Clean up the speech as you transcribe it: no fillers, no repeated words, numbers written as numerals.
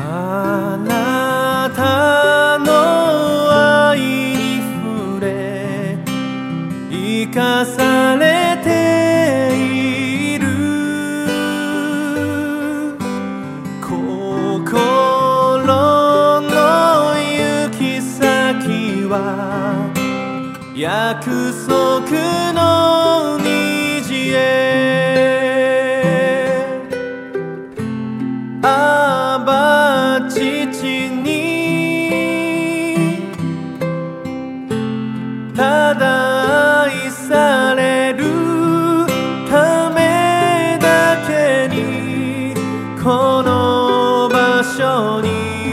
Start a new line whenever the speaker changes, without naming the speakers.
あなたの愛に触れ生かされている心の行き先は約束の虹へあば父にただ愛されるためだけにこの場所に